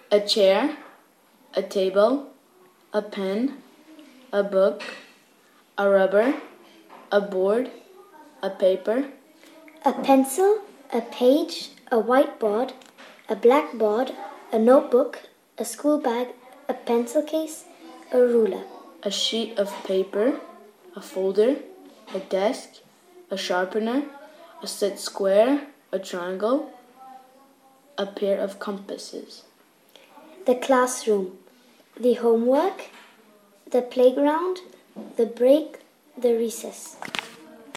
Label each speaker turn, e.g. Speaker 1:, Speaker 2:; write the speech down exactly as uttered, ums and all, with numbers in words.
Speaker 1: a chair, a table, a pen, a book, a rubber, a board, a paper,
Speaker 2: a pencil, a page, a whiteboard, a blackboard, a notebook, a school bag, a pencil case, a ruler,
Speaker 1: a sheet of paper, a folder, a desk, a sharpener, a set square, a triangle, a pair of compasses.
Speaker 2: The classroom, the homework, the playground, the break, the recess.